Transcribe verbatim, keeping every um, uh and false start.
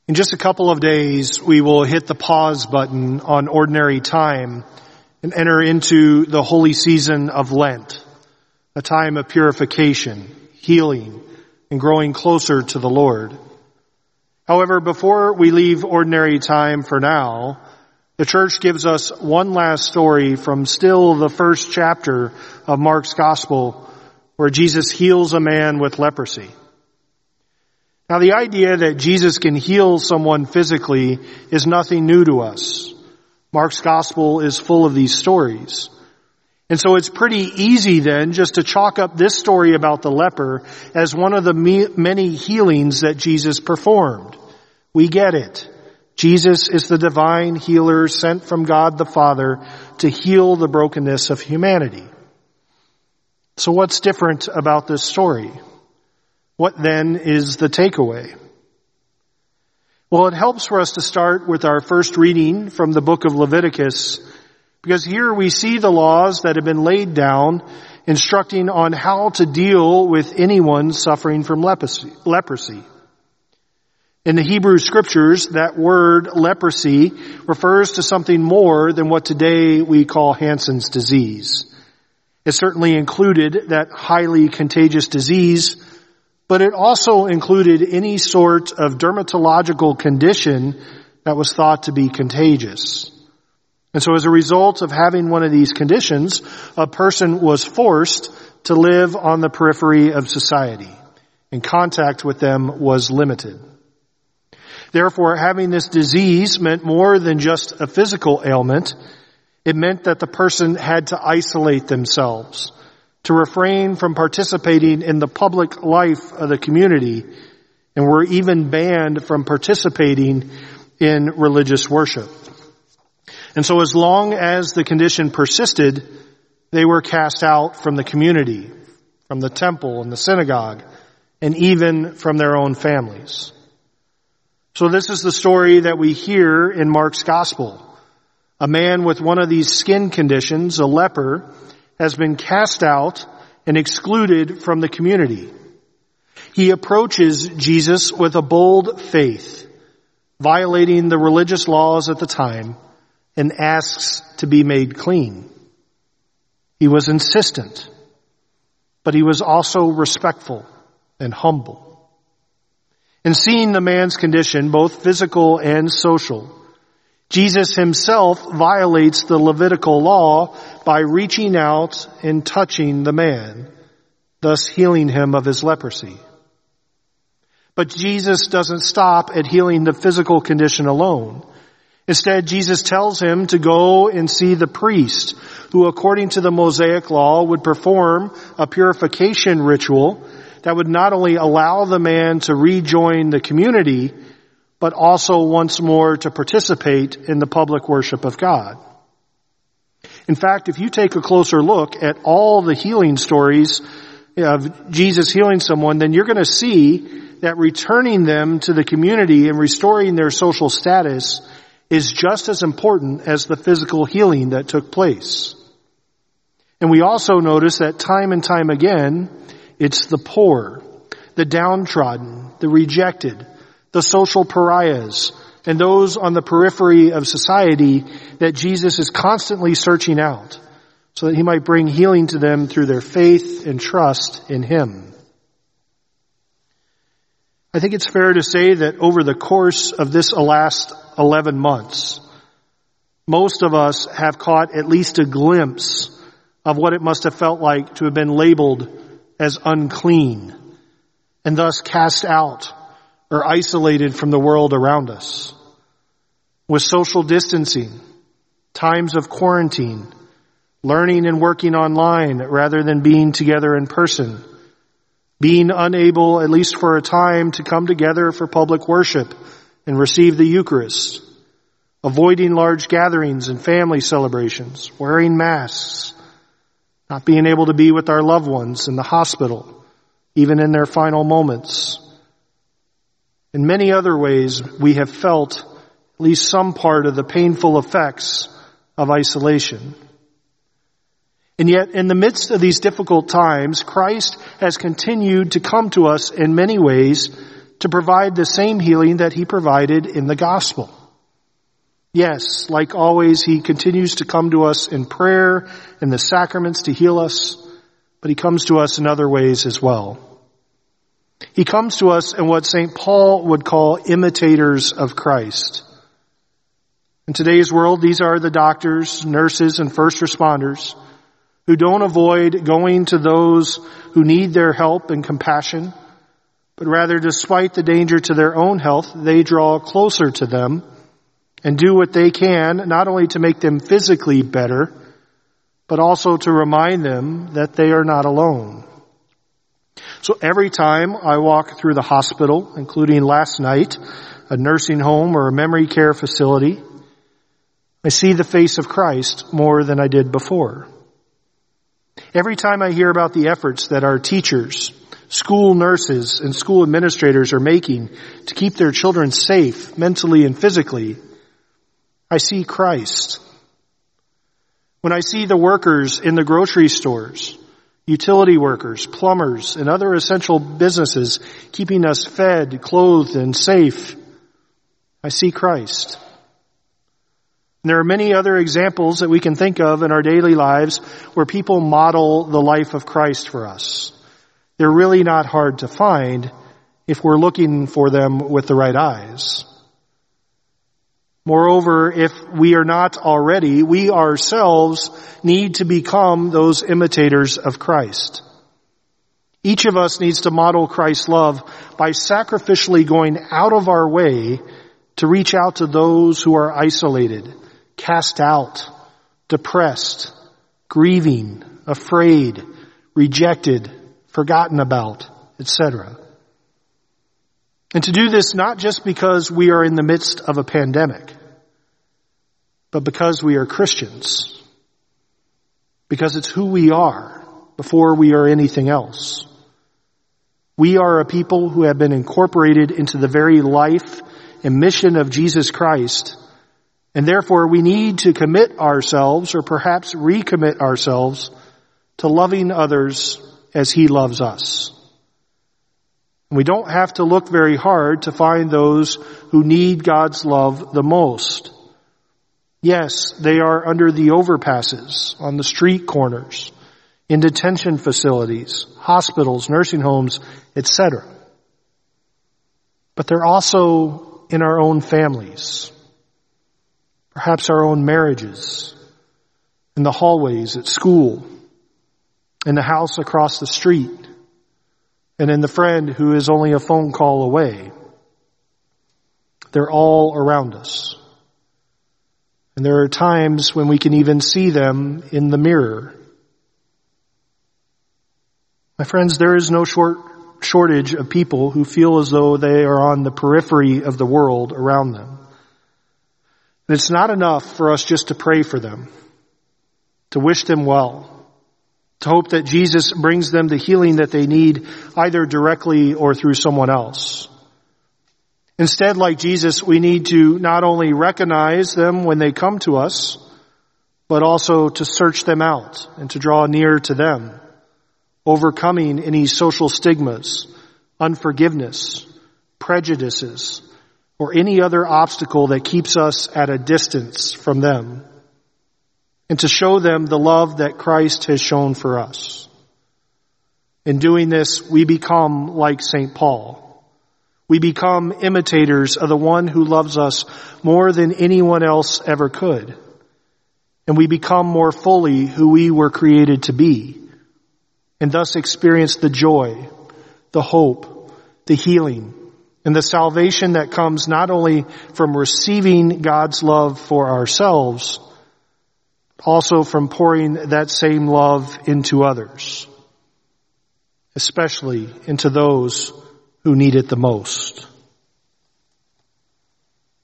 In just a couple of days, we will hit the pause button on ordinary time and enter into the holy season of Lent, a time of purification, healing, and growing closer to the Lord. However, before we leave ordinary time for now, the church gives us one last story from still the first chapter of Mark's Gospel, where Jesus heals a man with leprosy. Now, the idea that Jesus can heal someone physically is nothing new to us. Mark's Gospel is full of these stories. And so it's pretty easy then just to chalk up this story about the leper as one of the many healings that Jesus performed. We get it. Jesus is the divine healer sent from God the Father to heal the brokenness of humanity. So what's different about this story? What then is the takeaway? Well, it helps for us to start with our first reading from the book of Leviticus, because here we see the laws that have been laid down instructing on how to deal with anyone suffering from leprosy. In the Hebrew scriptures, that word leprosy refers to something more than what today we call Hansen's disease. It certainly included that highly contagious disease, but it also included any sort of dermatological condition that was thought to be contagious. And so as a result of having one of these conditions, a person was forced to live on the periphery of society, and contact with them was limited. Therefore, having this disease meant more than just a physical ailment. It meant that the person had to isolate themselves, to refrain from participating in the public life of the community, and were even banned from participating in religious worship. And so as long as the condition persisted, they were cast out from the community, from the temple and the synagogue, and even from their own families. So this is the story that we hear in Mark's Gospel. A man with one of these skin conditions, a leper, has been cast out and excluded from the community. He approaches Jesus with a bold faith, violating the religious laws at the time, and asks to be made clean. He was insistent, but he was also respectful and humble. In seeing the man's condition, both physical and social, Jesus himself violates the Levitical law by reaching out and touching the man, thus healing him of his leprosy. But Jesus doesn't stop at healing the physical condition alone. Instead, Jesus tells him to go and see the priest, who according to the Mosaic law would perform a purification ritual that would not only allow the man to rejoin the community, but also once more to participate in the public worship of God. In fact, if you take a closer look at all the healing stories of Jesus healing someone, then you're going to see that returning them to the community and restoring their social status is just as important as the physical healing that took place. And we also notice that time and time again, it's the poor, the downtrodden, the rejected, the social pariahs, and those on the periphery of society that Jesus is constantly searching out so that he might bring healing to them through their faith and trust in him. I think it's fair to say that over the course of this last eleven months, most of us have caught at least a glimpse of what it must have felt like to have been labeled as unclean and thus cast out or isolated from the world around us. With social distancing, times of quarantine, learning and working online rather than being together in person, being unable, at least for a time, to come together for public worship and receive the Eucharist, avoiding large gatherings and family celebrations, wearing masks, not being able to be with our loved ones in the hospital, even in their final moments. In many other ways, we have felt at least some part of the painful effects of isolation. And yet, in the midst of these difficult times, Christ has continued to come to us in many ways to provide the same healing that he provided in the gospel. Yes, like always, he continues to come to us in prayer and the sacraments to heal us, but he comes to us in other ways as well. He comes to us in what Saint Paul would call imitators of Christ. In today's world, these are the doctors, nurses, and first responders who don't avoid going to those who need their help and compassion, but rather, despite the danger to their own health, they draw closer to them and do what they can, not only to make them physically better, but also to remind them that they are not alone. So every time I walk through the hospital, including last night, a nursing home or a memory care facility, I see the face of Christ more than I did before. Every time I hear about the efforts that our teachers, school nurses, and school administrators are making to keep their children safe mentally and physically, I see Christ. When I see the workers in the grocery stores, utility workers, plumbers, and other essential businesses keeping us fed, clothed, and safe, I see Christ. And there are many other examples that we can think of in our daily lives where people model the life of Christ for us. They're really not hard to find if we're looking for them with the right eyes. Moreover, if we are not already, we ourselves need to become those imitators of Christ. Each of us needs to model Christ's love by sacrificially going out of our way to reach out to those who are isolated, cast out, depressed, grieving, afraid, rejected, forgotten about, et cetera. And to do this not just because we are in the midst of a pandemic, but because we are Christians. Because it's who we are before we are anything else. We are a people who have been incorporated into the very life and mission of Jesus Christ, and therefore we need to commit ourselves, or perhaps recommit ourselves, to loving others as he loves us. We don't have to look very hard to find those who need God's love the most. Yes, they are under the overpasses, on the street corners, in detention facilities, hospitals, nursing homes, et cetera. But they're also in our own families, perhaps our own marriages, in the hallways at school, in the house across the street, and in the friend who is only a phone call away. They're all around us. And there are times when we can even see them in the mirror. My friends, there is no short shortage of people who feel as though they are on the periphery of the world around them. And it's not enough for us just to pray for them, to wish them well, to hope that Jesus brings them the healing that they need, either directly or through someone else. Instead, like Jesus, we need to not only recognize them when they come to us, but also to search them out and to draw near to them, overcoming any social stigmas, unforgiveness, prejudices, or any other obstacle that keeps us at a distance from them, and to show them the love that Christ has shown for us. In doing this, we become like Saint Paul. We become imitators of the one who loves us more than anyone else ever could. And we become more fully who we were created to be, and thus experience the joy, the hope, the healing, and the salvation that comes not only from receiving God's love for ourselves, but also from pouring that same love into others, especially into those who need it the most.